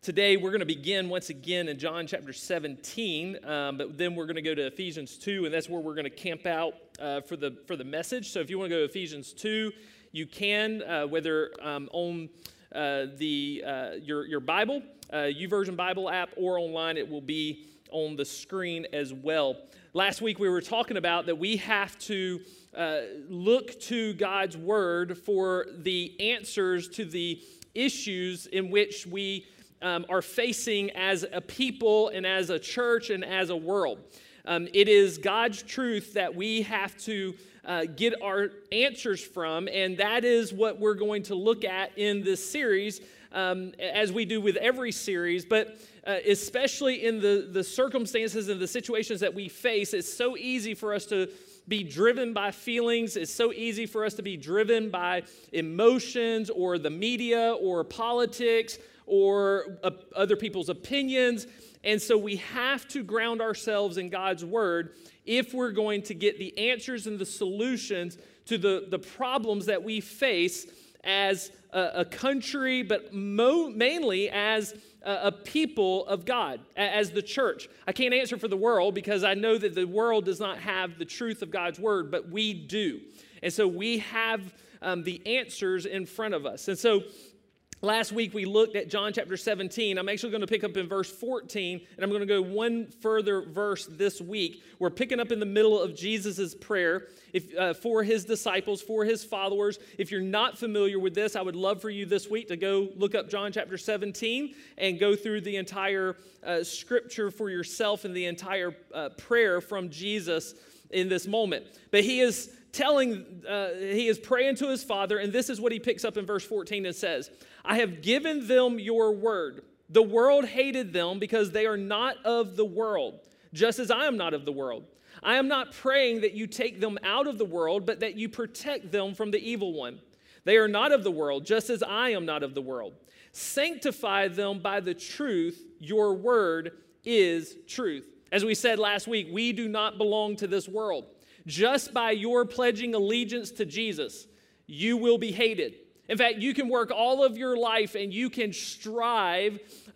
Today, we're going to begin once again in John chapter 17, but then we're going to go to Ephesians 2, and that's where we're going to camp out for the message. So if you want to go to Ephesians 2, you can, whether on your Bible, YouVersion Bible app, or online, it will be on the screen as well. Last week, we were talking about that we have to look to God's Word for the answers to the issues in which we are facing as a people and as a church and as a world. It is God's truth that we have to get our answers from, and that is what we're going to look at in this series, as we do with every series, but especially in the circumstances and the situations that we face. It's so easy for us to be driven by feelings. It's so easy for us to be driven by emotions or the media or politics or other people's opinions. And so we have to ground ourselves in God's Word if we're going to get the answers and the solutions to the problems that we face as a country, but mainly as a people of God, as the church. I can't answer for the world because I know that the world does not have the truth of God's Word, but we do. And so we have the answers in front of us. And so last week, we looked at John chapter 17. I'm actually going to pick up in verse 14, and I'm going to go one further verse this week. We're picking up in the middle of Jesus' prayer for his disciples, for his followers. If you're not familiar with this, I would love for you this week to go look up John chapter 17 and go through the entire scripture for yourself and the entire prayer from Jesus in this moment. But he is praying to his Father, and this is what he picks up in verse 14 and says, I have given them your word. The world hated them because they are not of the world, just as I am not of the world. I am not praying that you take them out of the world, but that you protect them from the evil one. They are not of the world, just as I am not of the world. Sanctify them by the truth. Your word is truth. As we said last week, we do not belong to this world. Just by your pledging allegiance to Jesus, you will be hated. In fact, you can work all of your life and you can strive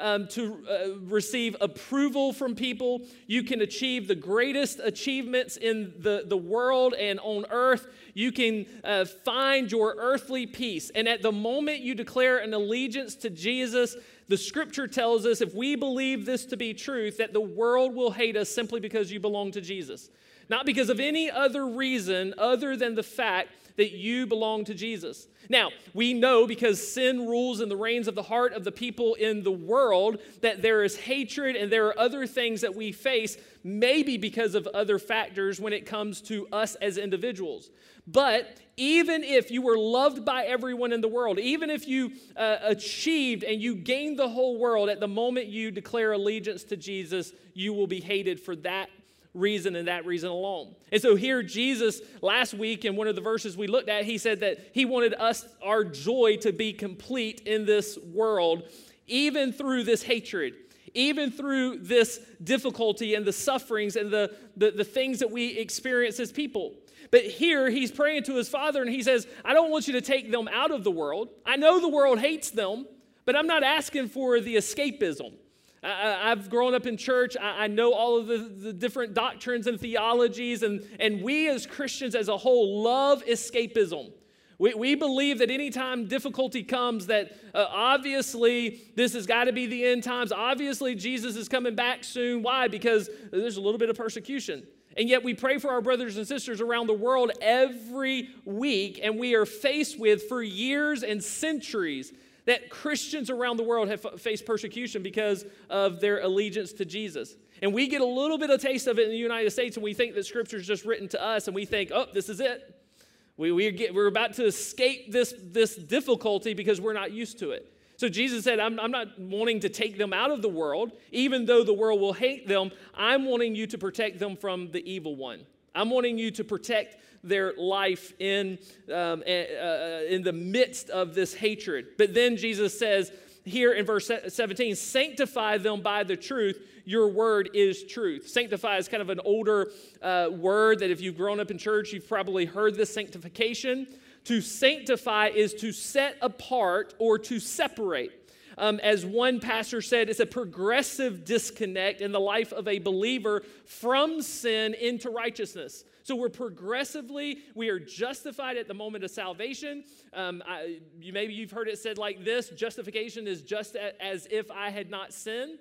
to receive approval from people. You can achieve the greatest achievements in the world and on earth. You can find your earthly peace. And at the moment you declare an allegiance to Jesus, the scripture tells us, if we believe this to be truth, that the world will hate us simply because you belong to Jesus. Not because of any other reason other than the fact that you belong to Jesus. Now, we know because sin rules in the reins of the heart of the people in the world that there is hatred and there are other things that we face, maybe because of other factors when it comes to us as individuals. But even if you were loved by everyone in the world, even if you achieved and you gained the whole world, at the moment you declare allegiance to Jesus, you will be hated for that reason and that reason alone. And so here Jesus, last week in one of the verses we looked at, he said that he wanted our joy to be complete in this world, even through this hatred, even through this difficulty and the sufferings and the things that we experience as people. But here he's praying to his Father and he says, I don't want you to take them out of the world. I know the world hates them, but I'm not asking for the escapism. I've grown up in church. I know all of the different doctrines and theologies, and we as Christians as a whole love escapism. We believe that anytime difficulty comes, that obviously this has got to be the end times. Obviously Jesus is coming back soon. Why? Because there's a little bit of persecution. And yet we pray for our brothers and sisters around the world every week, and we are faced with, for years and centuries, that Christians around the world have faced persecution because of their allegiance to Jesus. And we get a little bit of taste of it in the United States, and we think that Scripture is just written to us, and we think, oh, this is it. We're about to escape this difficulty because we're not used to it. So Jesus said, I'm not wanting to take them out of the world, even though the world will hate them. I'm wanting you to protect them from the evil one. I'm wanting you to protect their life in the midst of this hatred. But then Jesus says here in verse 17, sanctify them by the truth. Your word is truth. Sanctify is kind of an older word that if you've grown up in church, you've probably heard this, sanctification. To sanctify is to set apart or to separate. As one pastor said, it's a progressive disconnect in the life of a believer from sin into righteousness. So we are justified at the moment of salvation. Maybe you've heard it said like this: justification is just as if I had not sinned.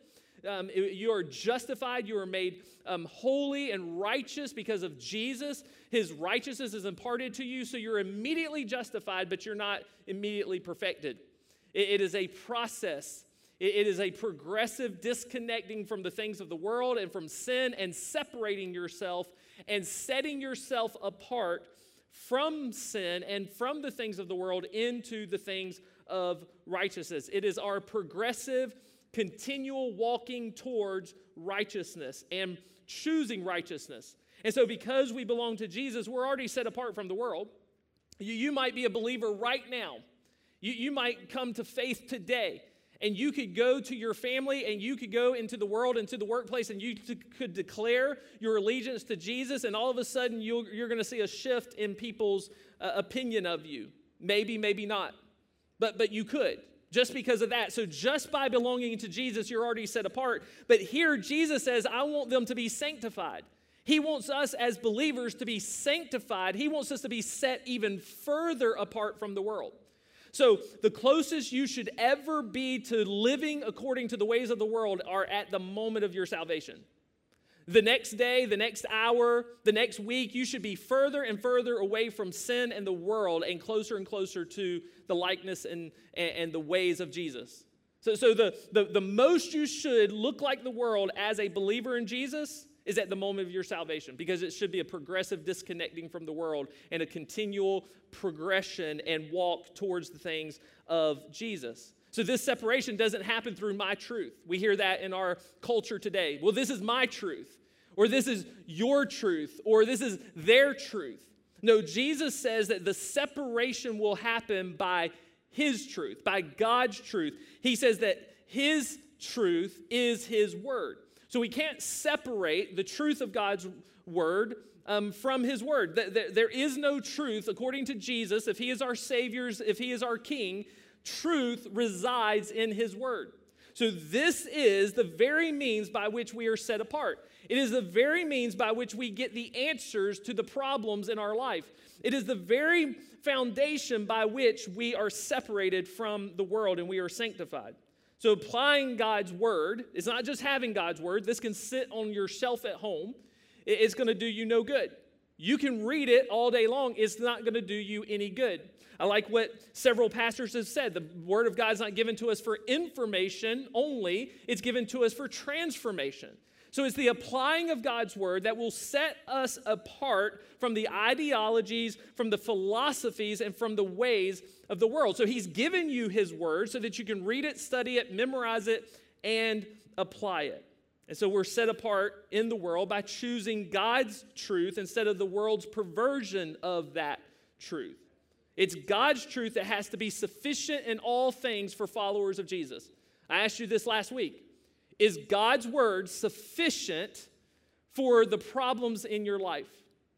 You are justified, you are made holy and righteous because of Jesus. His righteousness is imparted to you, so you're immediately justified, but you're not immediately perfected. It is a process. It is a progressive disconnecting from the things of the world and from sin, and separating yourself and setting yourself apart from sin and from the things of the world into the things of righteousness. It is our progressive, continual walking towards righteousness and choosing righteousness. And so because we belong to Jesus, we're already set apart from the world. You might be a believer right now. You might come to faith today, and you could go to your family, and you could go into the world, into the workplace, and you could declare your allegiance to Jesus, and all of a sudden you're going to see a shift in people's opinion of you. Maybe, maybe not. But you could, just because of that. So just by belonging to Jesus, you're already set apart. But here Jesus says, I want them to be sanctified. He wants us as believers to be sanctified. He wants us to be set even further apart from the world. So the closest you should ever be to living according to the ways of the world are at the moment of your salvation. The next day, the next hour, the next week, you should be further and further away from sin and the world and closer to the likeness and the ways of Jesus. So the most you should look like the world as a believer in Jesus is at the moment of your salvation, because it should be a progressive disconnecting from the world and a continual progression and walk towards the things of Jesus. So this separation doesn't happen through my truth. We hear that in our culture today. Well, this is my truth, or this is your truth, or this is their truth. No, Jesus says that the separation will happen by His truth, by God's truth. He says that His truth is His word. So we can't separate the truth of God's word from His word. There is no truth, according to Jesus. If He is our Savior, if He is our King, truth resides in His word. So this is the very means by which we are set apart. It is the very means by which we get the answers to the problems in our life. It is the very foundation by which we are separated from the world and we are sanctified. So applying God's word is not just having God's word. This can sit on your shelf at home. It's going to do you no good. You can read it all day long. It's not going to do you any good. I like what several pastors have said. The word of God is not given to us for information only. It's given to us for transformation. So it's the applying of God's word that will set us apart from the ideologies, from the philosophies, and from the ways of the world. So He's given you His word so that you can read it, study it, memorize it, and apply it. And so we're set apart in the world by choosing God's truth instead of the world's perversion of that truth. It's God's truth that has to be sufficient in all things for followers of Jesus. I asked you this last week. Is God's word sufficient for the problems in your life?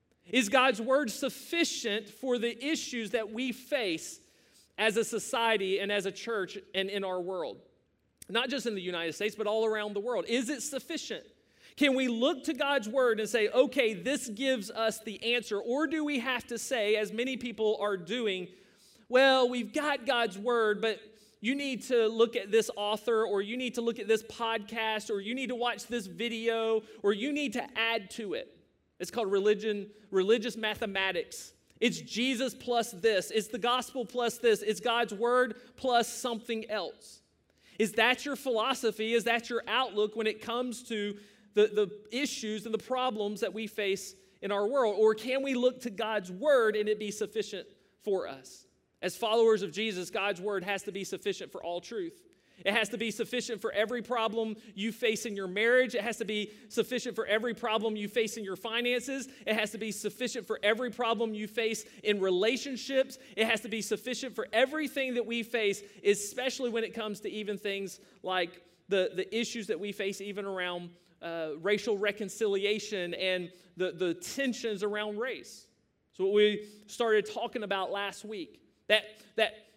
Is God's word sufficient for the issues that we face as a society and as a church and in our world? Not just in the United States, but all around the world. Is it sufficient? Can we look to God's word and say, okay, this gives us the answer? Or do we have to say, as many people are doing, well, we've got God's word, but you need to look at this author, or you need to look at this podcast, or you need to watch this video, or you need to add to it. It's called religious mathematics. It's Jesus plus this. It's the gospel plus this. It's God's word plus something else. Is that your philosophy? Is that your outlook when it comes to the issues and the problems that we face in our world? Or can we look to God's word and it be sufficient for us? As followers of Jesus, God's word has to be sufficient for all truth. It has to be sufficient for every problem you face in your marriage. It has to be sufficient for every problem you face in your finances. It has to be sufficient for every problem you face in relationships. It has to be sufficient for everything that we face, especially when it comes to even things like the issues that we face even around racial reconciliation and the tensions around race. So what we started talking about last week, that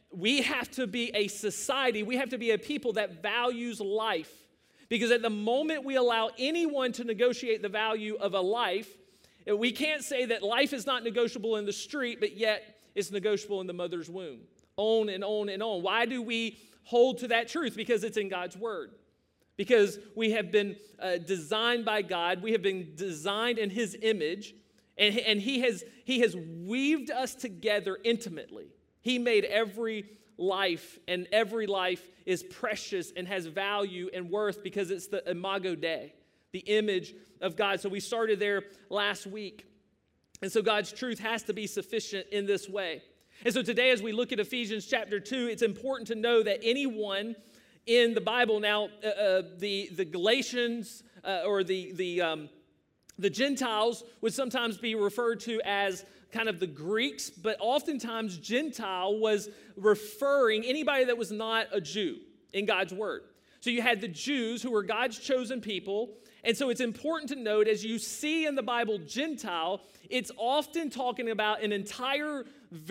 we have to be a society, we have to be a people that values life. Because at the moment we allow anyone to negotiate the value of a life, we can't say that life is not negotiable in the street, but yet it's negotiable in the mother's womb. On and on and on. Why do we hold to that truth? Because it's in God's word. Because we have been designed by God. We have been designed in his image. And he has weaved us together intimately. He made every life, and every life is precious and has value and worth because it's the imago Dei, the image of God. So we started there last week. And so God's truth has to be sufficient in this way. And so today, as we look at Ephesians chapter 2, it's important to know that anyone in the Bible, now the Galatians or the Gentiles would sometimes be referred to as kind of the Greeks, but oftentimes Gentile was referring anybody that was not a Jew in God's word. So you had the Jews who were God's chosen people. And so it's important to note, as you see in the Bible Gentile, it's often talking about an entire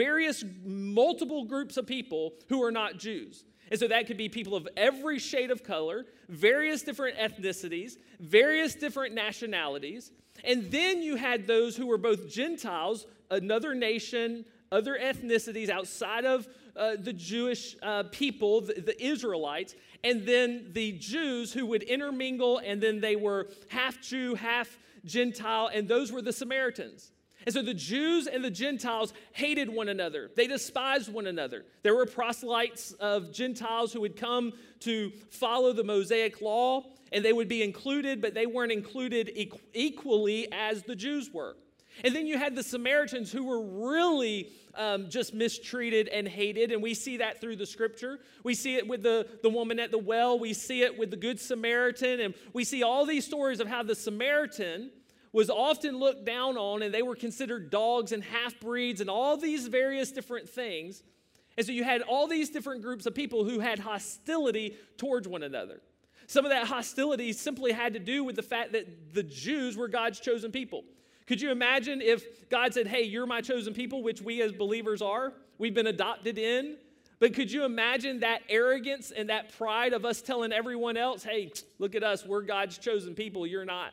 multiple groups of people who are not Jews. And so that could be people of every shade of color, various different ethnicities, various different nationalities. And then you had those who were both Gentiles, another nation, other ethnicities outside of the Jewish people, the Israelites, and then the Jews who would intermingle, and then they were half Jew, half Gentile, and those were the Samaritans. And so the Jews and the Gentiles hated one another. They despised one another. There were proselytes of Gentiles who would come to follow the Mosaic law, and they would be included, but they weren't included equally as the Jews were. And then you had the Samaritans who were really just mistreated and hated, and we see that through the scripture. We see it with the woman at the well. We see it with the Good Samaritan, and we see all these stories of how the Samaritan was often looked down on, and they were considered dogs and half-breeds and all these various different things. And so you had all these different groups of people who had hostility towards one another. Some of that hostility simply had to do with the fact that the Jews were God's chosen people. Could you imagine if God said, hey, you're my chosen people, which we as believers are? We've been adopted in. But could you imagine that arrogance and that pride of us telling everyone else, hey, look at us, we're God's chosen people, you're not.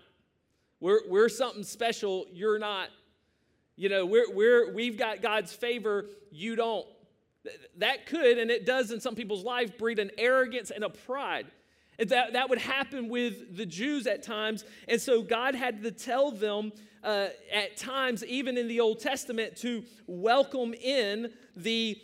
We're something special, you're not. You know, we've got God's favor, you don't. That could, and it does in some people's life, breed an arrogance and a pride. That would happen with the Jews at times. And so God had to tell them at times, even in the Old Testament, to welcome in the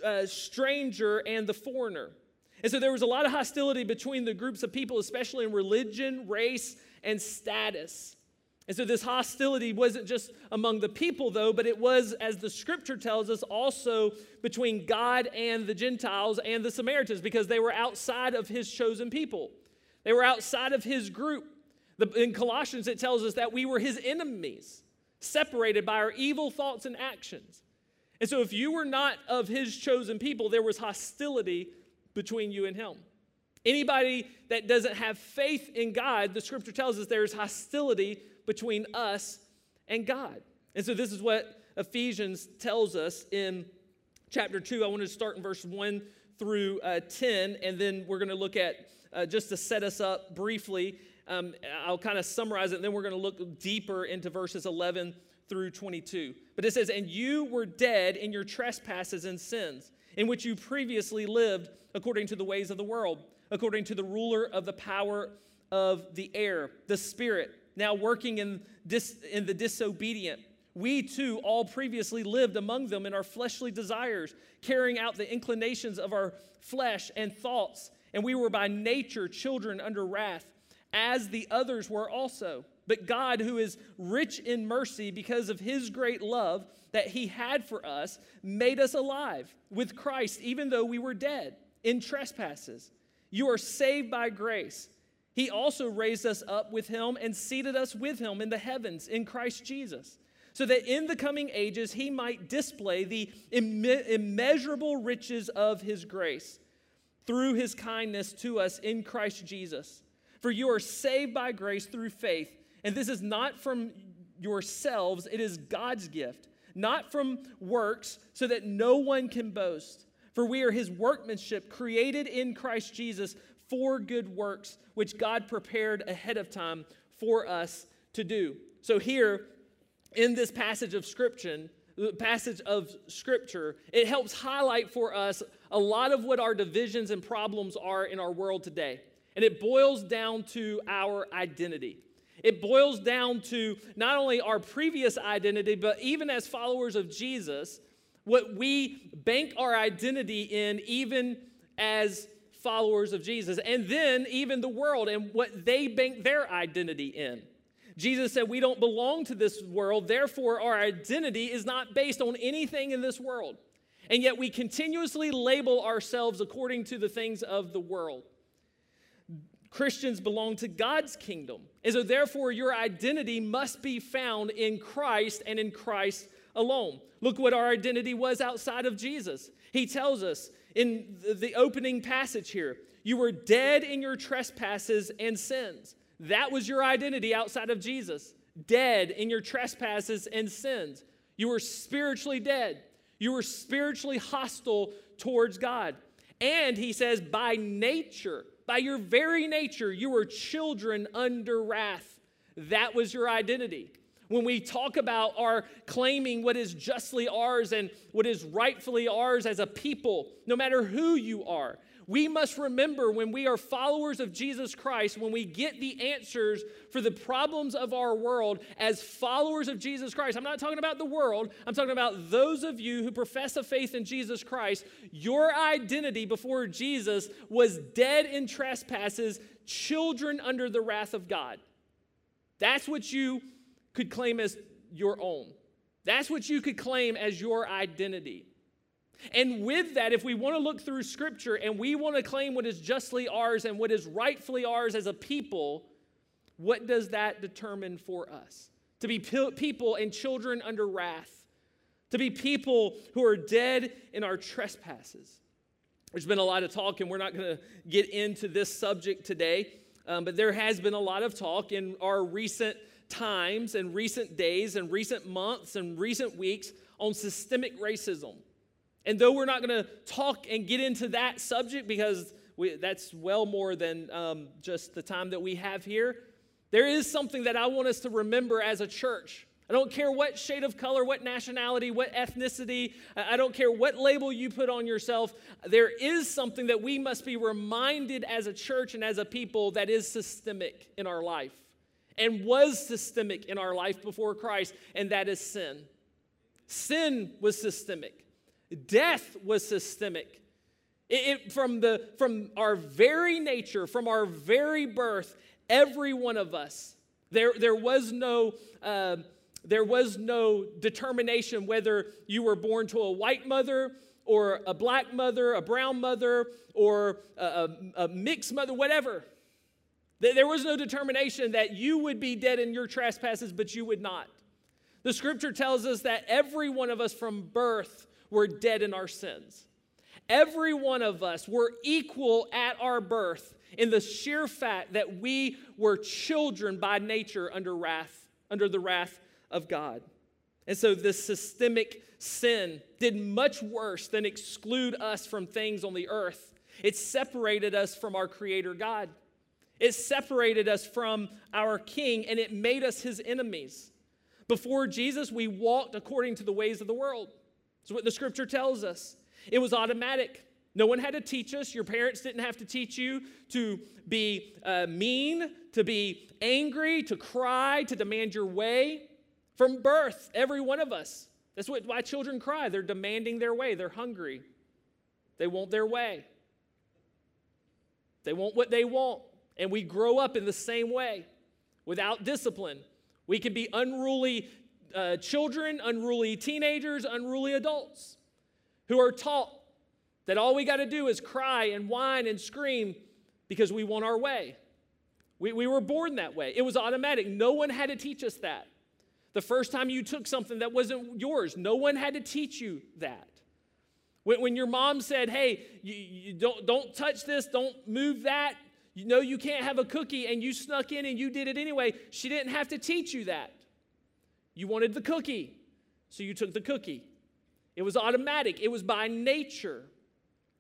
stranger and the foreigner. And so there was a lot of hostility between the groups of people, especially in religion, race, and status. And so this hostility wasn't just among the people, though, but it was, as the scripture tells us, also between God and the Gentiles and the Samaritans, because they were outside of his chosen people. They were outside of his group. In Colossians, it tells us that we were his enemies, separated by our evil thoughts and actions. And so if you were not of his chosen people, there was hostility between you and him. Anybody that doesn't have faith in God, the scripture tells us there's hostility between us and God. And so this is what Ephesians tells us in chapter 2. I want to start in verse 1 through 10, and then we're going to look at, just to set us up briefly, I'll kind of summarize it, and then we're going to look deeper into verses 11 through 22. But it says, and you were dead in your trespasses and sins, in which you previously lived according to the ways of the world, according to the ruler of the power of the air, the Spirit, now working in the disobedient. We too all previously lived among them in our fleshly desires, carrying out the inclinations of our flesh and thoughts. And we were by nature children under wrath, as the others were also. But God, who is rich in mercy because of his great love that he had for us, made us alive with Christ, even though we were dead in trespasses. You are saved by grace. He also raised us up with him and seated us with him in the heavens in Christ Jesus, so that in the coming ages he might display the immeasurable riches of his grace through his kindness to us in Christ Jesus. For you are saved by grace through faith, and this is not from yourselves, it is God's gift, not from works, so that no one can boast. For we are his workmanship, created in Christ Jesus for good works, which God prepared ahead of time for us to do. So here, in this passage of Scripture, it helps highlight for us a lot of what our divisions and problems are in our world today. And it boils down to our identity. It boils down to not only our previous identity, but even as followers of Jesus, what we bank our identity in, even as followers of Jesus. And then even the world and what they bank their identity in. Jesus said we don't belong to this world, therefore our identity is not based on anything in this world. And yet we continuously label ourselves according to the things of the world. Christians belong to God's kingdom. And so therefore your identity must be found in Christ and in Christ alone. Look what our identity was outside of Jesus. He tells us in the opening passage here, you were dead in your trespasses and sins. That was your identity outside of Jesus. Dead in your trespasses and sins. You were spiritually dead. You were spiritually hostile towards God. And he says, by nature, by your very nature, you were children under wrath. That was your identity. When we talk about our claiming what is justly ours and what is rightfully ours as a people, no matter who you are, we must remember when we are followers of Jesus Christ, when we get the answers for the problems of our world as followers of Jesus Christ. I'm not talking about the world. I'm talking about those of you who profess a faith in Jesus Christ. Your identity before Jesus was dead in trespasses, children under the wrath of God. That's what you could claim as your own. That's what you could claim as your identity. And with that, if we want to look through Scripture and we want to claim what is justly ours and what is rightfully ours as a people, what does that determine for us? To be people and children under wrath. To be people who are dead in our trespasses. There's been a lot of talk, and we're not going to get into this subject today, but there has been a lot of talk in our recent times and recent days and recent months and recent weeks on systemic racism. And though we're not going to talk and get into that subject because that's well more than just the time that we have here, there is something that I want us to remember as a church. I don't care what shade of color, what nationality, what ethnicity, I don't care what label you put on yourself. There is something that we must be reminded as a church and as a people that is systemic in our life and was systemic in our life before Christ, and that is sin. Sin was systemic. Death was systemic. From our very nature, from our very birth, every one of us, there was no determination whether you were born to a white mother or a black mother, a brown mother, or a mixed mother, whatever. There was no determination that you would be dead in your trespasses, but you would not. The Scripture tells us that every one of us from birth were dead in our sins. Every one of us were equal at our birth in the sheer fact that we were children by nature under the wrath of God. And so this systemic sin did much worse than exclude us from things on the earth. It separated us from our Creator God. It separated us from our King, and it made us his enemies. Before Jesus, we walked according to the ways of the world. That's what the Scripture tells us. It was automatic. No one had to teach us. Your parents didn't have to teach you to be mean, to be angry, to cry, to demand your way. From birth, every one of us. That's why children cry. They're demanding their way. They're hungry. They want their way. They want what they want. And we grow up in the same way, without discipline. We can be unruly children, unruly teenagers, unruly adults who are taught that all we got to do is cry and whine and scream because we want our way. We were born that way. It was automatic. No one had to teach us that. The first time you took something that wasn't yours, no one had to teach you that. When your mom said, hey, you don't touch this, don't move that, you know you can't have a cookie, and you snuck in and you did it anyway, she didn't have to teach you that. You wanted the cookie, so you took the cookie. It was automatic. It was by nature.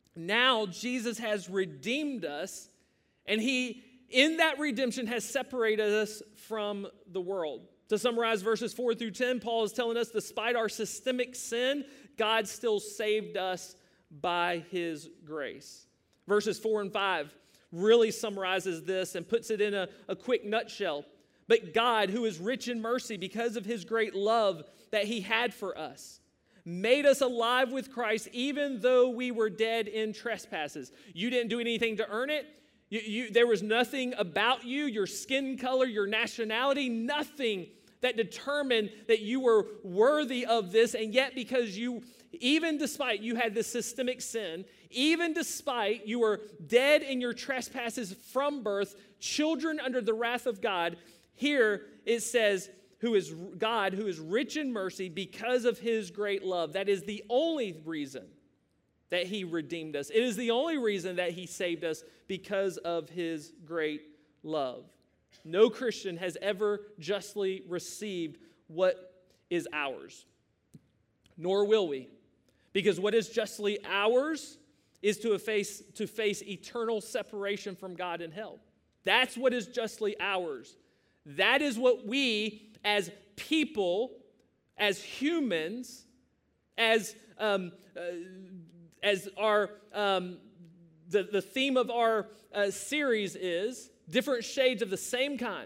Now Jesus has redeemed us, and he, in that redemption, has separated us from the world. To summarize verses 4 through 10, Paul is telling us, despite our systemic sin, God still saved us by his grace. Verses 4 and 5 really summarizes this and puts it in a quick nutshell. But God, who is rich in mercy because of his great love that he had for us, made us alive with Christ even though we were dead in trespasses. You didn't do anything to earn it. There was nothing about you, your skin color, your nationality, nothing that determined that you were worthy of this. And yet because you, even despite you had this systemic sin, even despite you were dead in your trespasses from birth, children under the wrath of God, here it says, who is God, who is rich in mercy because of his great love. That is the only reason that he redeemed us. It is the only reason that he saved us, because of his great love. No Christian has ever justly received what is ours, nor will we. Because what is justly ours is to face eternal separation from God in hell. That's what is justly ours. That is what we as people, as humans, as our the theme of our series is different shades of the same kind.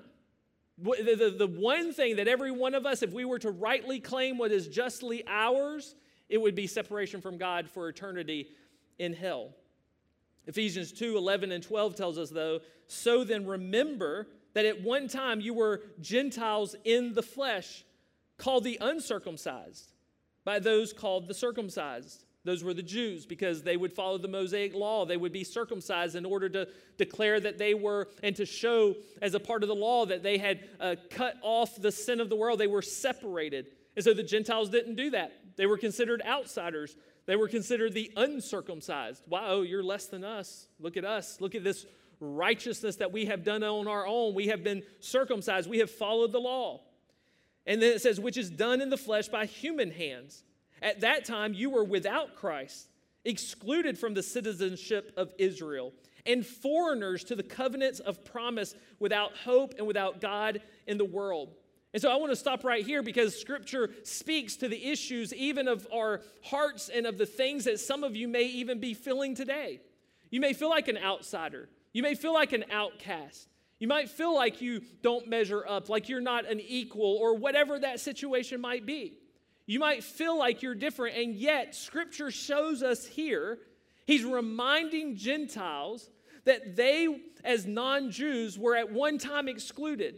The one thing that every one of us, if we were to rightly claim what is justly ours, it would be separation from God for eternity in hell. Ephesians 2:11 and 12 tells us, though, so then remember that at one time you were Gentiles in the flesh, called the uncircumcised by those called the circumcised. Those were the Jews, because they would follow the Mosaic law. They would be circumcised in order to declare that they were, and to show as a part of the law that they had cut off the sin of the world. They were separated. And so the Gentiles didn't do that. They were considered outsiders. They were considered the uncircumcised. Wow, you're less than us. Look at us. Look at this righteousness that we have done on our own. We have been circumcised. We have followed the law. And then it says, which is done in the flesh by human hands. At that time, you were without Christ, excluded from the citizenship of Israel, and foreigners to the covenants of promise, without hope and without God in the world. And so I want to stop right here, because Scripture speaks to the issues even of our hearts and of the things that some of you may even be feeling today. You may feel like an outsider. You may feel like an outcast. You might feel like you don't measure up, like you're not an equal, or whatever that situation might be. You might feel like you're different, and yet Scripture shows us here, he's reminding Gentiles that they, as non-Jews, were at one time excluded.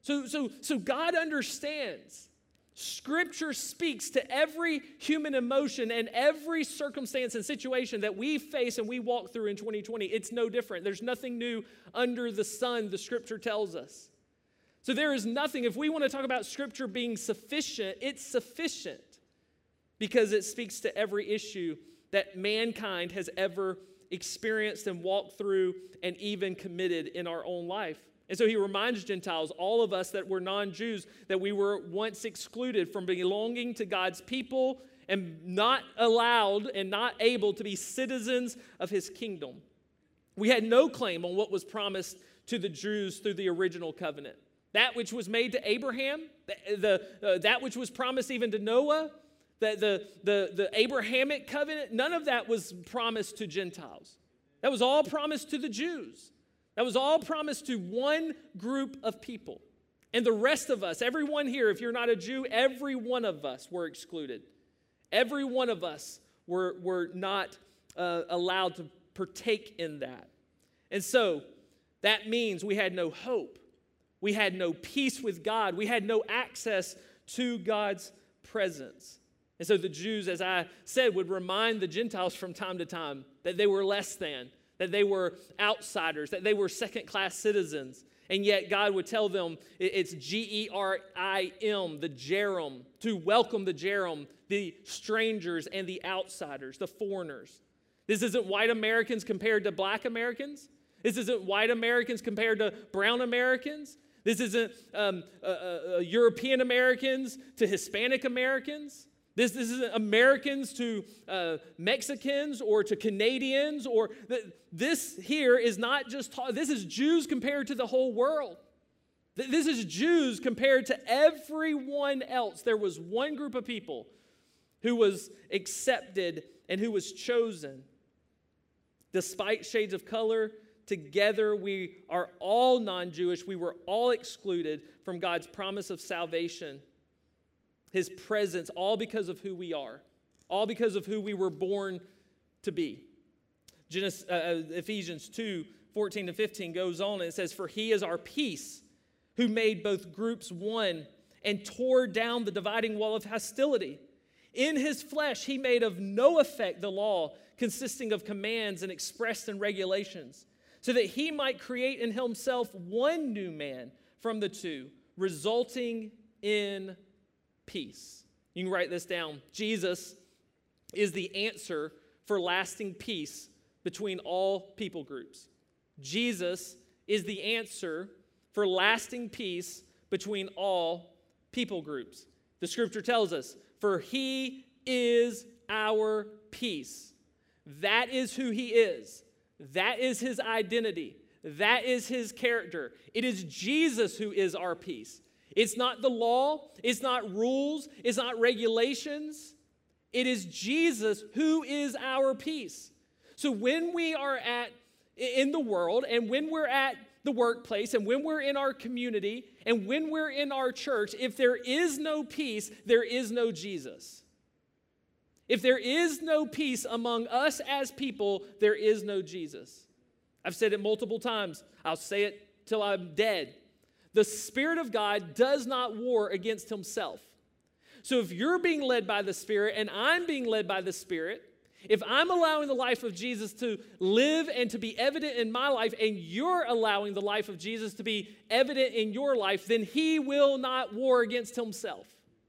So God understands. Scripture speaks to every human emotion and every circumstance and situation that we face and we walk through in 2020. It's no different. There's nothing new under the sun, the Scripture tells us. So there is nothing, if we want to talk about Scripture being sufficient, it's sufficient because it speaks to every issue that mankind has ever experienced and walked through and even committed in our own life. And so he reminds Gentiles, all of us that were non-Jews, that we were once excluded from belonging to God's people and not allowed and not able to be citizens of his kingdom. We had no claim on what was promised to the Jews through the original covenant. That which was made to Abraham, that which was promised even to Noah, the Abrahamic covenant, none of that was promised to Gentiles. That was all promised to the Jews. That was all promised to one group of people. And the rest of us, everyone here, if you're not a Jew, every one of us were excluded. Every one of us were not allowed to partake in that. And so that means we had no hope. We had no peace with God. We had no access to God's presence. And so the Jews, as I said, would remind the Gentiles from time to time that they were less than, that they were outsiders, that they were second-class citizens. And yet God would tell them, it's G-E-R-I-M, the Gerim, to welcome the Gerim, the strangers and the outsiders, the foreigners. This isn't white Americans compared to black Americans. This isn't white Americans compared to brown Americans. This isn't European Americans to Hispanic Americans. This isn't Americans to Mexicans or to Canadians, or this here is not just, this is Jews compared to the whole world. This is Jews compared to everyone else. There was one group of people who was accepted and who was chosen. Despite shades of color, together we are all non-Jewish. We were all excluded from God's promise of salvation, His presence, all because of who we are, all because of who we were born to be. Ephesians 2:14-15 goes on and it says, "For He is our peace, who made both groups one and tore down the dividing wall of hostility. In His flesh He made of no effect the law consisting of commands and expressed in regulations, so that He might create in Himself one new man from the two, resulting in peace." You can write this down. Jesus is the answer for lasting peace between all people groups. Jesus is the answer for lasting peace between all people groups. The scripture tells us, "For He is our peace." That is who He is. That is His identity. That is His character. It is Jesus who is our peace. It's not the law. It's not rules. It's not regulations. It is Jesus who is our peace. So when we are in the world, and when we're at the workplace, and when we're in our community, and when we're in our church, if there is no peace, there is no Jesus. If there is no peace among us as people, there is no Jesus. I've said it multiple times. I'll say it till I'm dead. The Spirit of God does not war against Himself. So if you're being led by the Spirit and I'm being led by the Spirit, if I'm allowing the life of Jesus to live and to be evident in my life, and you're allowing the life of Jesus to be evident in your life, then He will not war against Himself.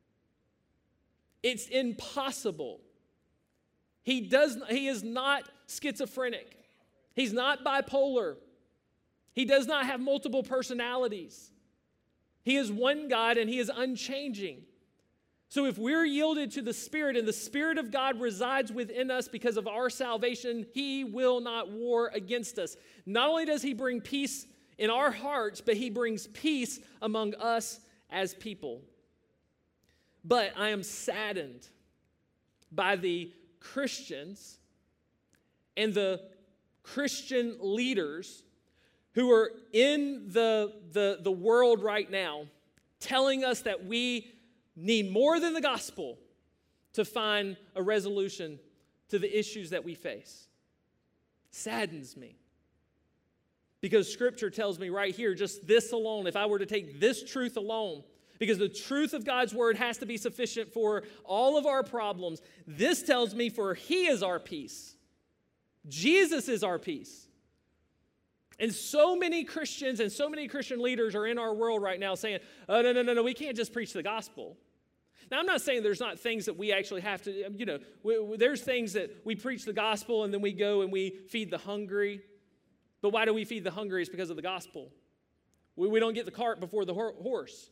It's impossible. He is not schizophrenic. He's not bipolar. He does not have multiple personalities. He is one God and He is unchanging. So if we're yielded to the Spirit and the Spirit of God resides within us because of our salvation, He will not war against us. Not only does He bring peace in our hearts, but He brings peace among us as people. But I am saddened by the Christians and the Christian leaders who are in the world right now telling us that we need more than the gospel to find a resolution to the issues that we face. Saddens me. Because Scripture tells me right here, just this alone, if I were to take this truth alone, because the truth of God's word has to be sufficient for all of our problems. This tells me, for He is our peace. Jesus is our peace. And so many Christians and so many Christian leaders are in our world right now saying, "Oh, no, we can't just preach the gospel." Now, I'm not saying there's not things that we actually have to, there's things that we preach the gospel and then we go and we feed the hungry. But why do we feed the hungry? It's because of the gospel. We don't get the cart before the horse.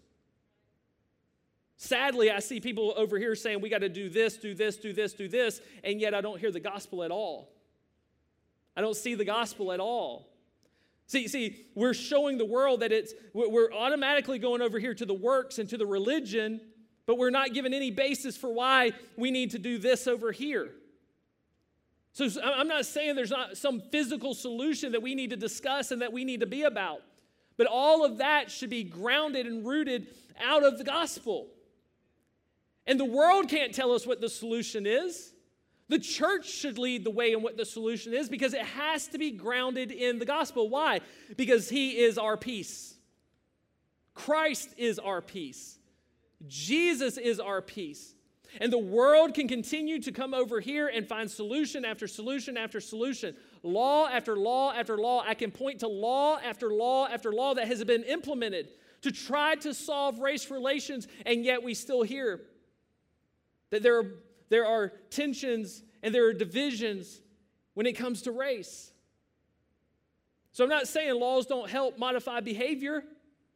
Sadly, I see people over here saying we got to do this, and yet I don't hear the gospel at all. I don't see the gospel at all. See, we're showing the world that we're automatically going over here to the works and to the religion, but we're not given any basis for why we need to do this over here. So I'm not saying there's not some physical solution that we need to discuss and that we need to be about, but all of that should be grounded and rooted out of the gospel. And the world can't tell us what the solution is. The church should lead the way in what the solution is, because it has to be grounded in the gospel. Why? Because He is our peace. Christ is our peace. Jesus is our peace. And the world can continue to come over here and find solution after solution after solution. Law after law after law. I can point to law after law after law that has been implemented to try to solve race relations, and yet we still hear that there are tensions and there are divisions when it comes to race. So I'm not saying laws don't help modify behavior.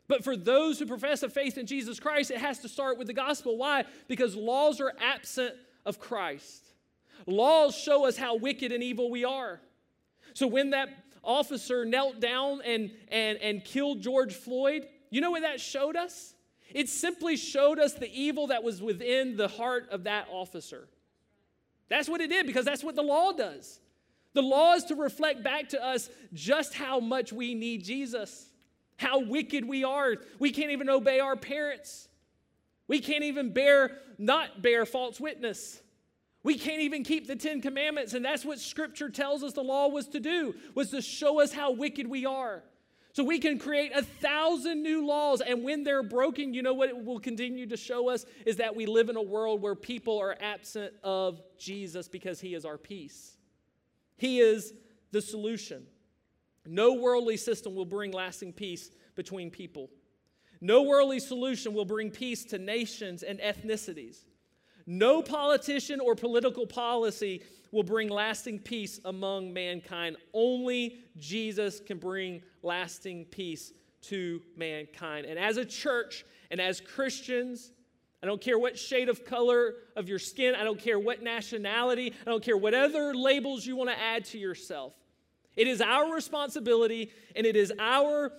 But for those who profess a faith in Jesus Christ, it has to start with the gospel. Why? Because laws are absent of Christ. Laws show us how wicked and evil we are. So when that officer knelt down and killed George Floyd, you know what that showed us? It simply showed us the evil that was within the heart of that officer. That's what it did, because that's what the law does. The law is to reflect back to us just how much we need Jesus. How wicked we are. We can't even obey our parents. We can't even not bear false witness. We can't even keep the 10 Commandments. And that's what Scripture tells us the law was to do, was to show us how wicked we are. So we can create 1,000 new laws, and when they're broken, you know what it will continue to show us is that we live in a world where people are absent of Jesus because He is our peace. He is the solution. No worldly system will bring lasting peace between people. No worldly solution will bring peace to nations and ethnicities. No politician or political policy will bring lasting peace among mankind. Only Jesus can bring lasting peace to mankind. And as a church and as Christians, I don't care what shade of color of your skin, I don't care what nationality, I don't care what other labels you want to add to yourself. It is our responsibility and it is our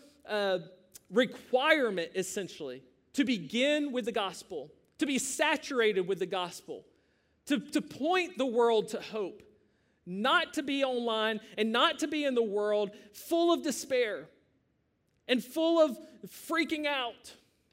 requirement, essentially, to begin with the gospel, to be saturated with the gospel, to point the world to hope, not to be online and not to be in the world full of despair and full of freaking out.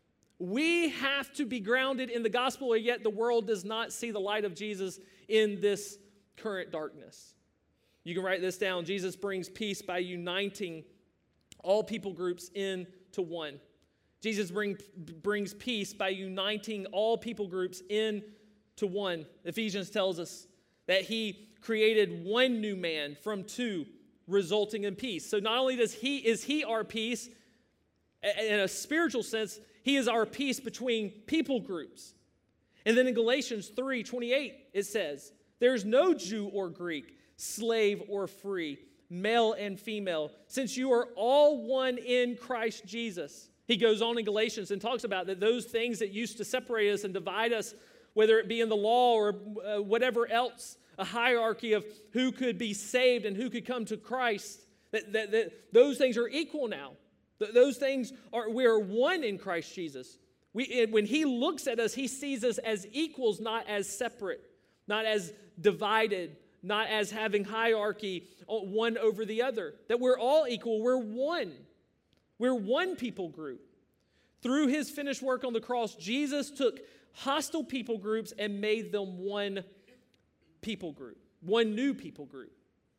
We have to be grounded in the gospel, and yet the world does not see the light of Jesus in this current darkness. You can write this down. Jesus brings peace by uniting all people groups into one. Jesus brings peace by uniting all people groups into one. Ephesians tells us that He created one new man from two, resulting in peace. So not only is He our peace, in a spiritual sense, He is our peace between people groups. And then in Galatians 3:28, it says, "There's no Jew or Greek, slave or free, male and female, since you are all one in Christ Jesus." He goes on in Galatians and talks about that those things that used to separate us and divide us, whether it be in the law or whatever else, a hierarchy of who could be saved and who could come to Christ, that those things are equal now. Those things we are one in Christ Jesus. When He looks at us, He sees us as equals, not as separate, not as divided, not as having hierarchy one over the other. That we're all equal. We're one. We're one people group. Through His finished work on the cross, Jesus took hostile people groups and made them one people group, one new people group.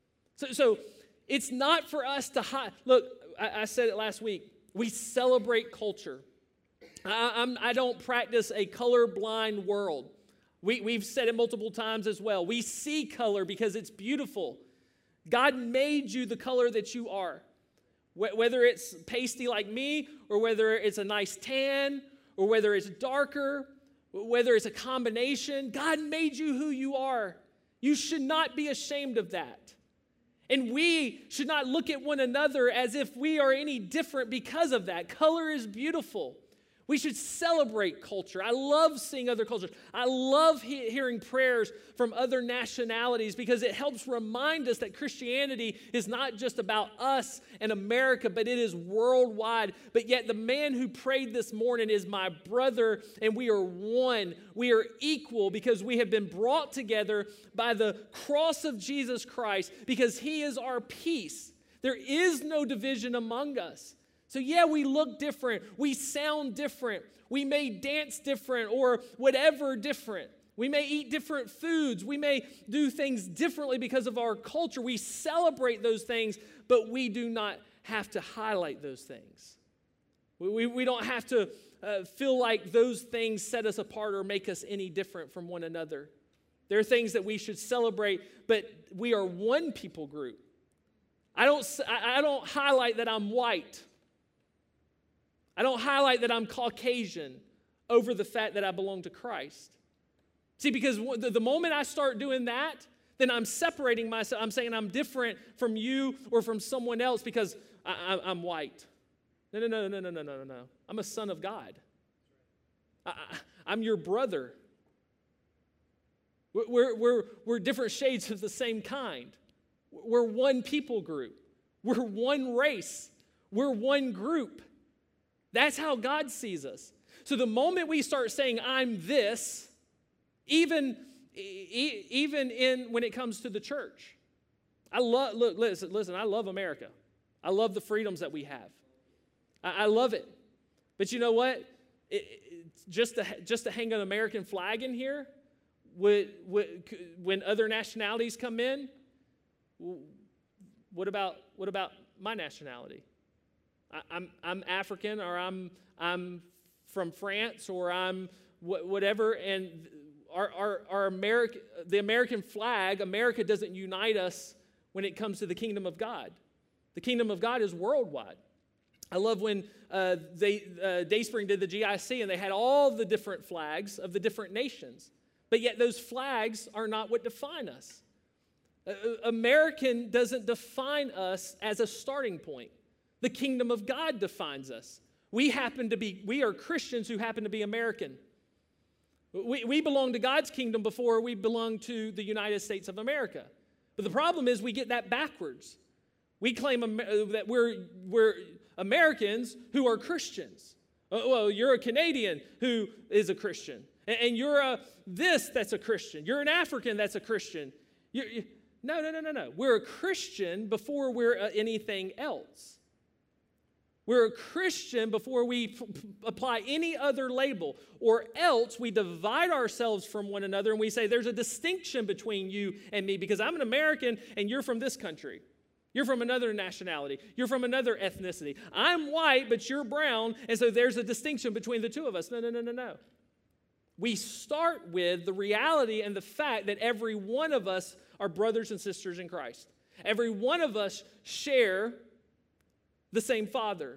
So it's not for us to hide. Look, I said it last week. We celebrate culture. I don't practice a colorblind world. We've said it multiple times as well. We see color because it's beautiful. God made you the color that you are. Whether it's pasty like me, or whether it's a nice tan, or whether it's darker, whether it's a combination, God made you who you are. You should not be ashamed of that. And we should not look at one another as if we are any different because of that. Color is beautiful. We should celebrate culture. I love seeing other cultures. I love hearing prayers from other nationalities because it helps remind us that Christianity is not just about us and America, but it is worldwide. But yet the man who prayed this morning is my brother, and we are one. We are equal because we have been brought together by the cross of Jesus Christ because He is our peace. There is no division among us. So yeah, we look different, we sound different, we may dance different or whatever different. We may eat different foods, we may do things differently because of our culture. We celebrate those things, but we do not have to highlight those things. We don't have to feel like those things set us apart or make us any different from one another. There are things that we should celebrate, but we are one people group. I don't highlight that I'm white. I don't highlight that I'm Caucasian over the fact that I belong to Christ. See, because the moment I start doing that, then I'm separating myself. I'm saying I'm different from you or from someone else because I'm white. No. I'm a son of God. I'm your brother. We're different shades of the same kind. We're one people group. We're one race. We're one group. That's how God sees us. So the moment we start saying, I'm this, even when it comes to the church. Listen, I love America. I love the freedoms that we have. I love it. But you know what? Just to hang an American flag in here, when other nationalities come in, what about my nationality? I'm African, or I'm from France, or I'm whatever, and the American flag, America doesn't unite us when it comes to the kingdom of God. The kingdom of God is worldwide. I love when Dayspring did the GIC, and they had all the different flags of the different nations. But yet those flags are not what define us. American doesn't define us as a starting point. The kingdom of God defines us. We are Christians who happen to be American. We belong to God's kingdom before we belong to the United States of America. But the problem is we get that backwards. We claim that we're Americans who are Christians. Well, you're a Canadian who is a Christian. And you're that's a Christian. You're an African that's a Christian. No. We're a Christian before we're anything else. We're a Christian before we apply any other label, or else we divide ourselves from one another and we say there's a distinction between you and me because I'm an American and you're from this country. You're from another nationality. You're from another ethnicity. I'm white, but you're brown, and so there's a distinction between the two of us. No. We start with the reality and the fact that every one of us are brothers and sisters in Christ. Every one of us share the same Father.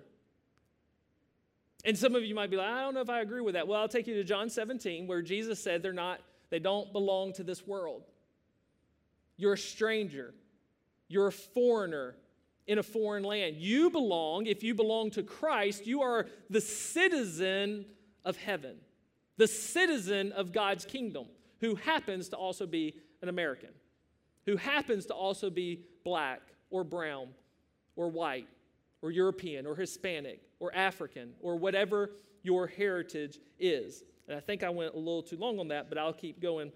And some of you might be like, I don't know if I agree with that. Well, I'll take you to John 17, where Jesus said they don't belong to this world. You're a stranger. You're a foreigner in a foreign land. If you belong to Christ, you are the citizen of heaven, the citizen of God's kingdom, who happens to also be an American, who happens to also be black or brown or white or European or Hispanic or African or whatever your heritage is. And I think I went a little too long on that, but I'll keep going.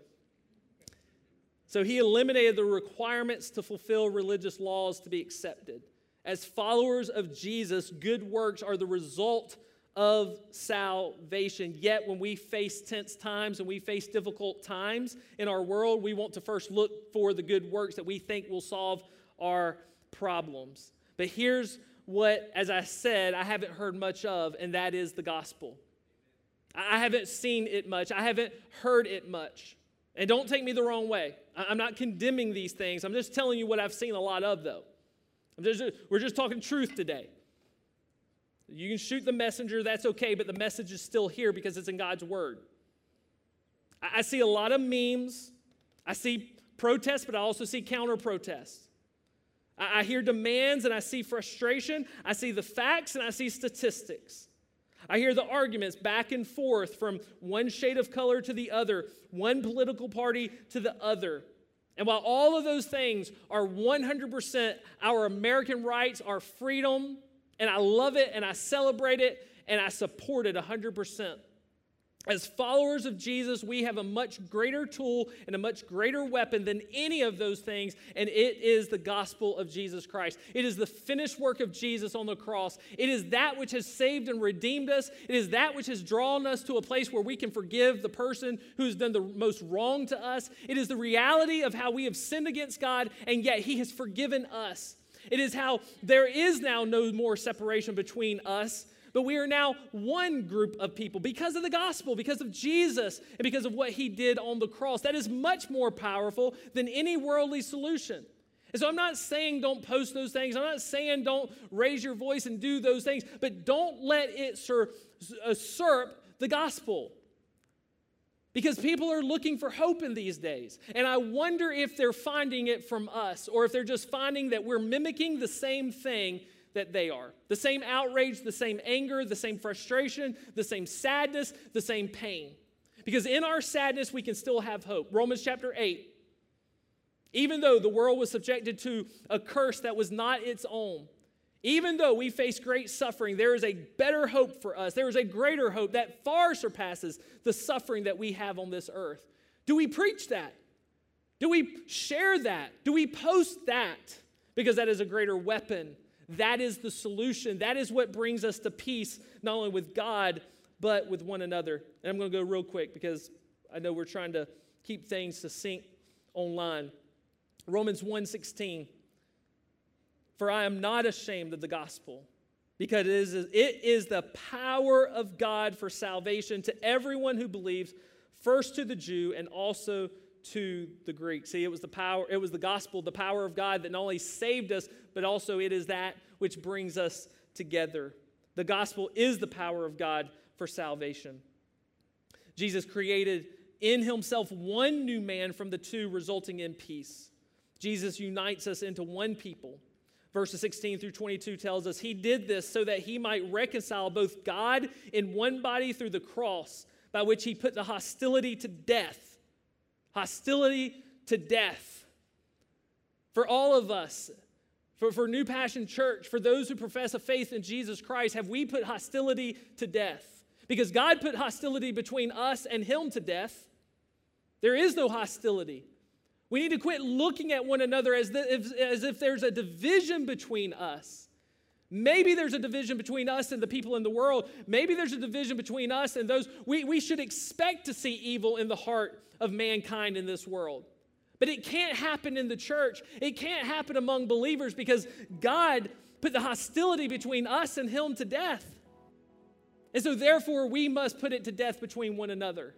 So he eliminated the requirements to fulfill religious laws to be accepted. As followers of Jesus, good works are the result of salvation. Yet when we face tense times and we face difficult times in our world, we want to first look for the good works that we think will solve our problems. But here's what, as I said, I haven't heard much of, and that is the gospel. I haven't seen it much. I haven't heard it much. And don't take me the wrong way. I'm not condemning these things. I'm just telling you what I've seen a lot of, though. We're just talking truth today. You can shoot the messenger, that's okay, but the message is still here because it's in God's word. I see a lot of memes. I see protests, but I also see counter-protests. I hear demands and I see frustration. I see the facts and I see statistics. I hear the arguments back and forth from one shade of color to the other, one political party to the other. And while all of those things are 100% our American rights, our freedom, and I love it and I celebrate it and I support it 100%. As followers of Jesus, we have a much greater tool and a much greater weapon than any of those things, and it is the gospel of Jesus Christ. It is the finished work of Jesus on the cross. It is that which has saved and redeemed us. It is that which has drawn us to a place where we can forgive the person who's done the most wrong to us. It is the reality of how we have sinned against God, and yet He has forgiven us. It is how there is now no more separation between us, but we are now one group of people because of the gospel, because of Jesus, and because of what He did on the cross. That is much more powerful than any worldly solution. And so I'm not saying don't post those things. I'm not saying don't raise your voice and do those things, but don't let it usurp the gospel. Because people are looking for hope in these days. And I wonder if they're finding it from us, or if they're just finding that we're mimicking the same thing that they are. The same outrage, the same anger, the same frustration, the same sadness, the same pain. Because in our sadness, we can still have hope. Romans chapter 8, even though the world was subjected to a curse that was not its own, even though we face great suffering, there is a better hope for us. There is a greater hope that far surpasses the suffering that we have on this earth. Do we preach that? Do we share that? Do we post that? Because that is a greater weapon. That is the solution. That is what brings us to peace, not only with God, but with one another. And I'm going to go real quick because I know we're trying to keep things succinct online. Romans 1:16. For I am not ashamed of the gospel, because it is the power of God for salvation to everyone who believes, first to the Jew and also to the Greek. See, it was the gospel, the power of God that not only saved us, but also it is that which brings us together. The gospel is the power of God for salvation. Jesus created in himself one new man from the two, resulting in peace. Jesus unites us into one people. Verses 16 through 22 tells us he did this so that he might reconcile both God in one body through the cross, by which he put the hostility to death. Hostility to death. For all of us, for New Passion Church, for those who profess a faith in Jesus Christ, have we put hostility to death? Because God put hostility between us and him to death. There is no hostility. We need to quit looking at one another as if there's a division between us. Maybe there's a division between us and the people in the world. Maybe there's a division between us and those. We should expect to see evil in the heart of mankind in this world. But it can't happen in the church. It can't happen among believers because God put the hostility between us and him to death. And so therefore we must put it to death between one another.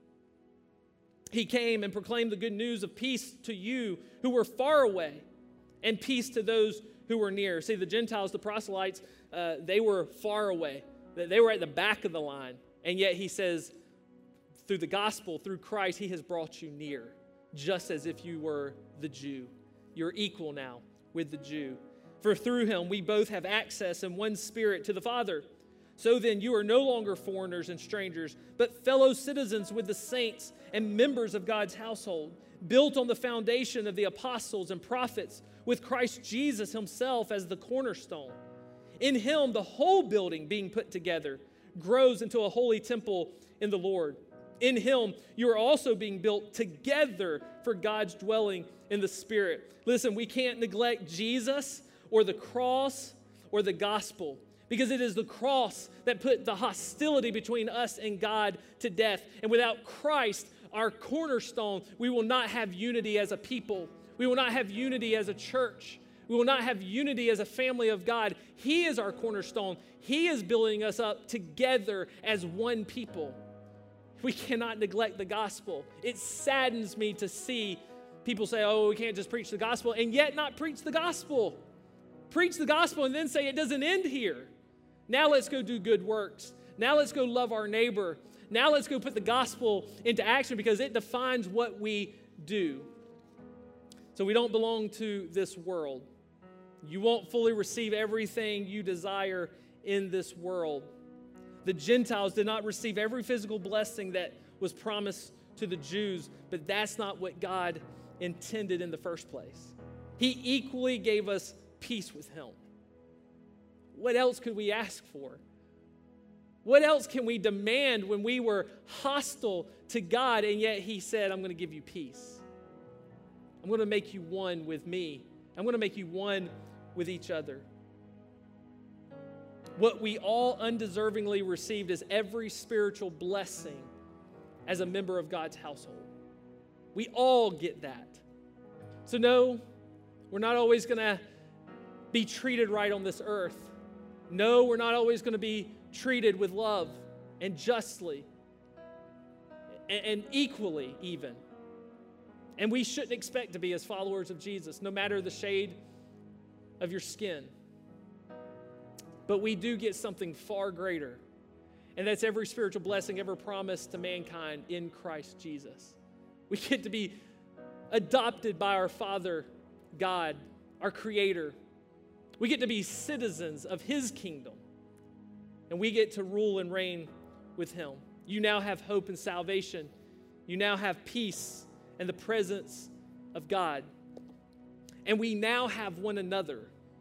He came and proclaimed the good news of peace to you who were far away and peace to those who were near. See, the Gentiles, the proselytes, they were far away. They were at the back of the line. And yet he says, through the gospel, through Christ, he has brought you near, just as if you were the Jew. You're equal now with the Jew. For through him we both have access in one spirit to the Father. So then you are no longer foreigners and strangers, but fellow citizens with the saints and members of God's household, built on the foundation of the apostles and prophets, with Christ Jesus himself as the cornerstone. In him, the whole building being put together grows into a holy temple in the Lord. In him, you are also being built together for God's dwelling in the Spirit. Listen, we can't neglect Jesus or the cross or the gospel, because it is the cross that put the hostility between us and God to death. And without Christ, our cornerstone, we will not have unity as a people. We will not have unity as a church. We will not have unity as a family of God. He is our cornerstone. He is building us up together as one people. We cannot neglect the gospel. It saddens me to see people say, oh, we can't just preach the gospel, and yet not preach the gospel. Preach the gospel and then say it doesn't end here. Now let's go do good works. Now let's go love our neighbor. Now let's go put the gospel into action because it defines what we do. So we don't belong to this world. You won't fully receive everything you desire in this world. The Gentiles did not receive every physical blessing that was promised to the Jews, but that's not what God intended in the first place. He equally gave us peace with him. What else could we ask for? What else can we demand when we were hostile to God and yet he said, I'm going to give you peace. I'm going to make you one with me. I'm going to make you one with each other. What we all undeservingly received is every spiritual blessing as a member of God's household. We all get that. So no, we're not always going to be treated right on this earth. No, we're not always going to be treated with love and justly and equally even. And we shouldn't expect to be as followers of Jesus, no matter the shade of your skin. But we do get something far greater, and that's every spiritual blessing ever promised to mankind in Christ Jesus. We get to be adopted by our Father, God, our Creator. We get to be citizens of his kingdom. And we get to rule and reign with him. You now have hope and salvation. You now have peace and the presence of God. And we now have one another.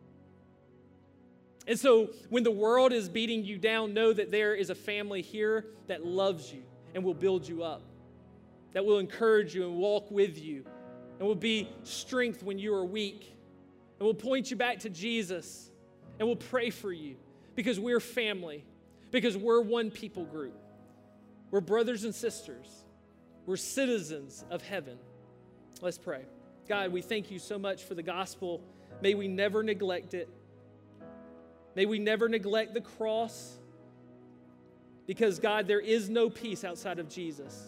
And so when the world is beating you down, know that there is a family here that loves you and will build you up, that will encourage you and walk with you, and will be strength when you are weak, and will point you back to Jesus, and will pray for you, because we're family, because we're one people group. We're brothers and sisters. We're citizens of heaven. Let's pray. God, we thank you so much for the gospel. May we never neglect it. May we never neglect the cross, because, God, there is no peace outside of Jesus.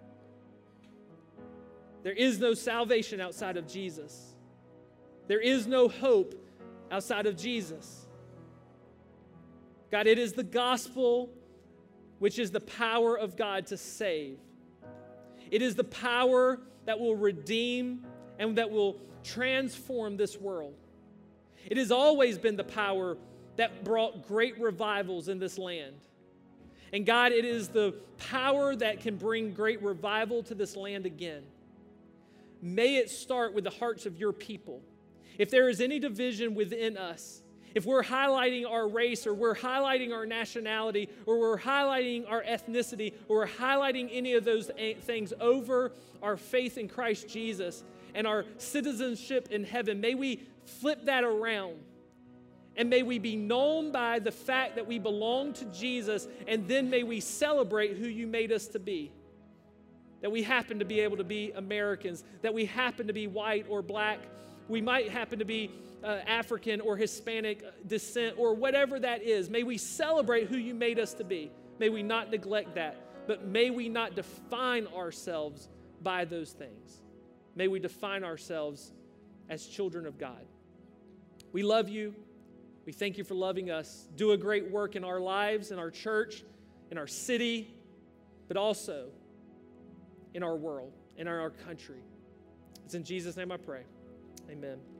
There is no salvation outside of Jesus. There is no hope outside of Jesus. God, it is the gospel which is the power of God to save. It is the power that will redeem and that will transform this world. It has always been the power that brought great revivals in this land. And God, it is the power that can bring great revival to this land again. May it start with the hearts of your people. If there is any division within us, if we're highlighting our race, or we're highlighting our nationality, or we're highlighting our ethnicity, or we're highlighting any of those things over our faith in Christ Jesus and our citizenship in heaven, may we flip that around. And may we be known by the fact that we belong to Jesus, and then may we celebrate who you made us to be. That we happen to be able to be Americans, that we happen to be white or black, we might happen to be African or Hispanic descent, or whatever that is. May we celebrate who you made us to be. May we not neglect that, but may we not define ourselves by those things. May we define ourselves as children of God. We love you. We thank you for loving us. Do a great work in our lives, in our church, in our city, but also in our world, in our country. It's in Jesus' name I pray. Amen.